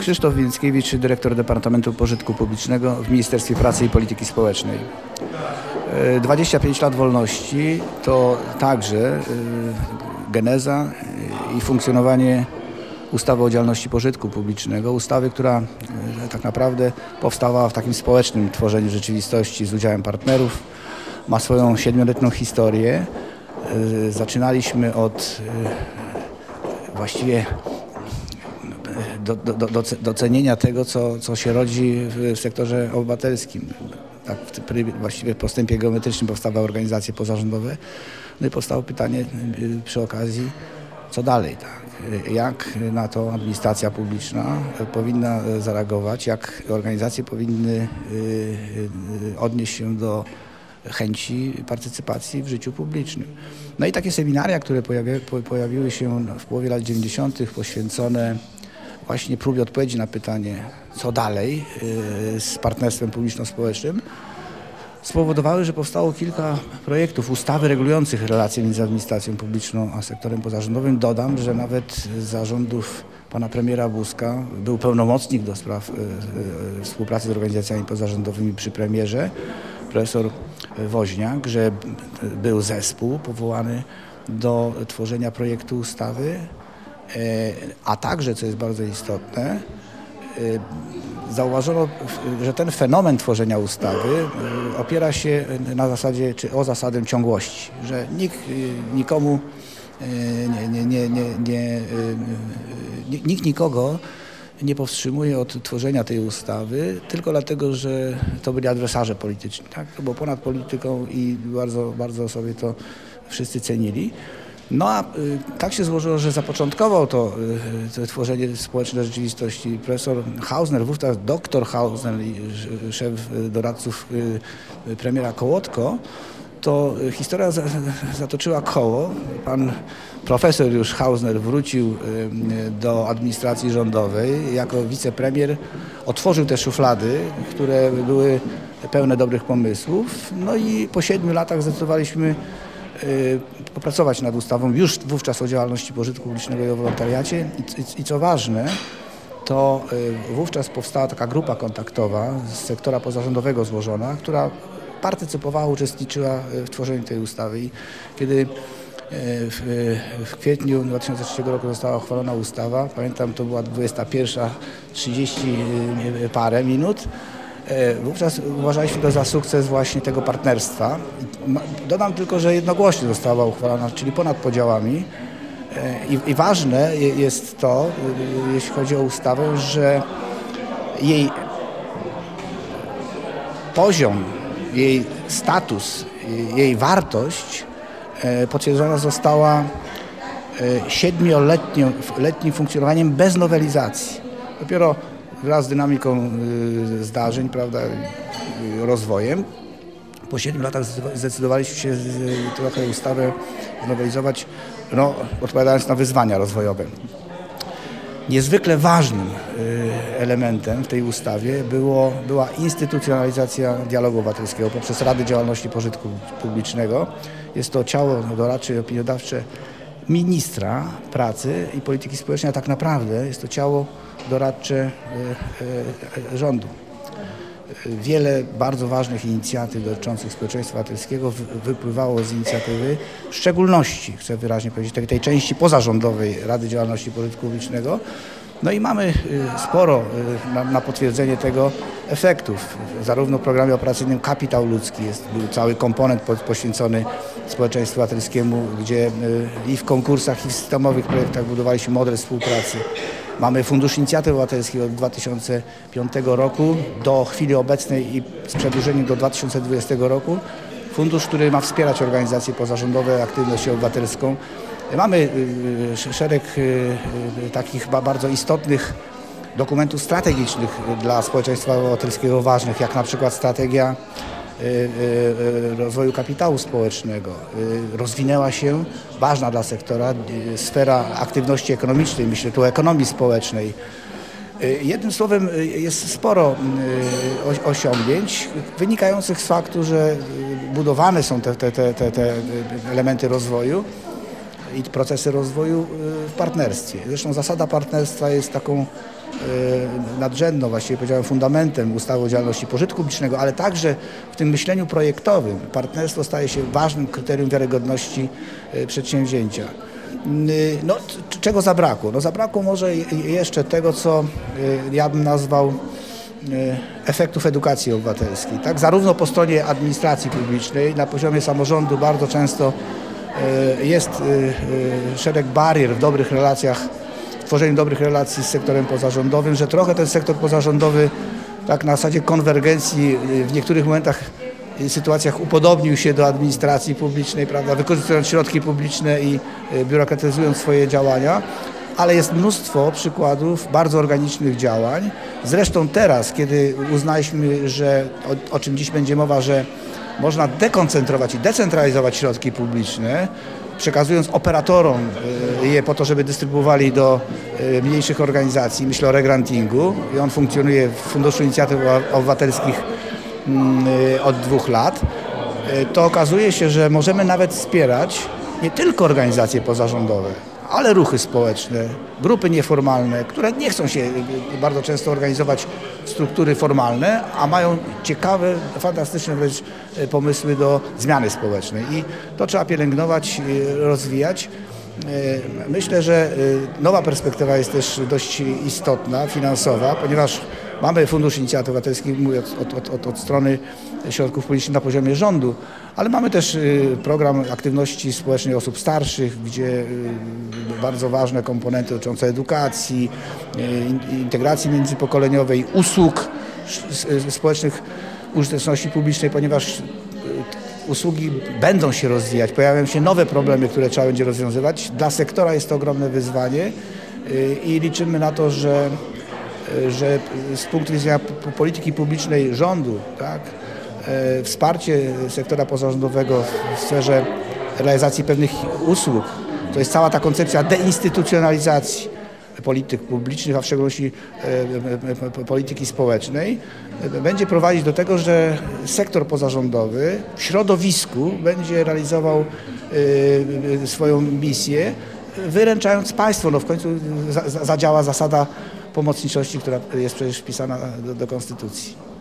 Krzysztof Więckiewicz, dyrektor Departamentu Pożytku Publicznego w Ministerstwie Pracy i Polityki Społecznej. 25 lat wolności to także geneza i funkcjonowanie ustawy o działalności pożytku publicznego, ustawy, która tak naprawdę powstała w takim społecznym tworzeniu rzeczywistości z udziałem partnerów, ma swoją 7-letnią historię. Zaczynaliśmy od właściwie docenienia tego, co się rodzi w sektorze obywatelskim. Tak, właściwie w postępie geometrycznym powstały organizacje pozarządowe. No i powstało pytanie przy okazji, co dalej, tak? Jak na to administracja publiczna powinna zareagować, jak organizacje powinny odnieść się do chęci partycypacji w życiu publicznym. No i takie seminaria, które pojawiły się w połowie lat 90. poświęcone właśnie próbie odpowiedzi na pytanie, co dalej z partnerstwem publiczno-społecznym, spowodowały, że powstało kilka projektów, ustawy regulujących relacje między administracją publiczną a sektorem pozarządowym. Dodam, że nawet z zarządów pana premiera Buzka był pełnomocnik do spraw współpracy z organizacjami pozarządowymi przy premierze, profesor Woźniak, że był zespół powołany do tworzenia projektu ustawy, a także, co jest bardzo istotne, zauważono, że ten fenomen tworzenia ustawy opiera się na zasadzie, czy o zasadę ciągłości, że nikt nikogo nie powstrzymuje od tworzenia tej ustawy tylko dlatego, że to byli adwersarze polityczni, tak? To było ponad polityką i bardzo, bardzo sobie to wszyscy cenili. No a tak się złożyło, że zapoczątkował to tworzenie społecznej rzeczywistości profesor Hausner, wówczas doktor Hausner i szef doradców premiera Kołotko, to historia zatoczyła koło. Pan profesor już Hausner wrócił do administracji rządowej. Jako wicepremier otworzył te szuflady, które były pełne dobrych pomysłów. No i po 7 latach zdecydowaliśmy popracować nad ustawą już wówczas o działalności pożytku publicznego i o wolontariacie. I co ważne, to wówczas powstała taka grupa kontaktowa z sektora pozarządowego złożona, która partycypowała, uczestniczyła w tworzeniu tej ustawy. I kiedy w kwietniu 2003 roku została uchwalona ustawa, pamiętam, to była 21:30 parę minut, wówczas uważaliśmy to za sukces właśnie tego partnerstwa. Dodam tylko, że jednogłośnie została uchwalona, czyli ponad podziałami. I ważne jest to, jeśli chodzi o ustawę, że jej poziom, jej status, jej wartość potwierdzona została 7-letnim funkcjonowaniem bez nowelizacji. Dopiero wraz z dynamiką zdarzeń, prawda, rozwojem, po 7 latach zdecydowaliśmy się trochę ustawę znowelizować, no, odpowiadając na wyzwania rozwojowe. Niezwykle ważnym elementem w tej ustawie była instytucjonalizacja dialogu obywatelskiego poprzez Rady Działalności Pożytku Publicznego. Jest to ciało doradcze i opiniodawcze ministra pracy i polityki społecznej, a tak naprawdę jest to ciało doradcze rządu. Wiele bardzo ważnych inicjatyw dotyczących społeczeństwa obywatelskiego wypływało z inicjatywy, w szczególności, chcę wyraźnie powiedzieć, tej części pozarządowej Rady Działalności Pożytku Publicznego. No i mamy sporo na potwierdzenie tego efektów. Zarówno w programie operacyjnym Kapitał Ludzki był cały komponent poświęcony społeczeństwu obywatelskiemu, gdzie i w konkursach, i w systemowych projektach budowaliśmy model współpracy. Mamy Fundusz Inicjatyw Obywatelskich od 2005 roku do chwili obecnej i z przedłużeniem do 2020 roku. Fundusz, który ma wspierać organizacje pozarządowe, aktywność obywatelską. Mamy szereg takich bardzo istotnych dokumentów strategicznych dla społeczeństwa obywatelskiego ważnych, jak na przykład strategia rozwoju kapitału społecznego. Rozwinęła się ważna dla sektora sfera aktywności ekonomicznej, myślę tu o ekonomii społecznej. Jednym słowem jest sporo osiągnięć wynikających z faktu, że budowane są te elementy rozwoju. i procesy rozwoju w partnerstwie. Zresztą zasada partnerstwa jest taką nadrzędną, właściwie powiedziałem fundamentem ustawy o działalności pożytku publicznego, ale także w tym myśleniu projektowym partnerstwo staje się ważnym kryterium wiarygodności przedsięwzięcia. No, czego zabrakło? No, zabrakło może jeszcze tego, co ja bym nazwał efektów edukacji obywatelskiej. Tak? Zarówno po stronie administracji publicznej, na poziomie samorządu bardzo często jest szereg barier w dobrych relacjach, w tworzeniu dobrych relacji z sektorem pozarządowym, że trochę ten sektor pozarządowy tak na zasadzie konwergencji w niektórych momentach sytuacjach upodobnił się do administracji publicznej, prawda, wykorzystując środki publiczne i biurokratyzując swoje działania, ale jest mnóstwo przykładów bardzo organicznych działań. Zresztą teraz, kiedy uznaliśmy, że o czym dziś będzie mowa, że można dekoncentrować i decentralizować środki publiczne, przekazując operatorom je po to, żeby dystrybuowali do mniejszych organizacji, myślę o regrantingu i on funkcjonuje w Funduszu Inicjatyw Obywatelskich od 2 lat, to okazuje się, że możemy nawet wspierać nie tylko organizacje pozarządowe, ale ruchy społeczne, grupy nieformalne, które nie chcą się bardzo często organizować w struktury formalne, a mają ciekawe, fantastyczne wręcz pomysły do zmiany społecznej. I to trzeba pielęgnować, rozwijać. Myślę, że nowa perspektywa jest też dość istotna, finansowa, ponieważ mamy Fundusz Inicjatyw Obywatelskich, mówię od strony środków publicznych na poziomie rządu, ale mamy też program aktywności społecznej osób starszych, gdzie bardzo ważne komponenty dotyczące edukacji, integracji międzypokoleniowej, usług społecznych użyteczności publicznej, ponieważ usługi będą się rozwijać, pojawiają się nowe problemy, które trzeba będzie rozwiązywać. Dla sektora jest to ogromne wyzwanie i liczymy na to, że z punktu widzenia polityki publicznej rządu, tak, wsparcie sektora pozarządowego w sferze realizacji pewnych usług, to jest cała ta koncepcja deinstytucjonalizacji polityk publicznych, a w szczególności polityki społecznej, będzie prowadzić do tego, że sektor pozarządowy w środowisku będzie realizował swoją misję, wyręczając państwo. No w końcu zadziała zasada pomocniczości, która jest przecież wpisana do Konstytucji.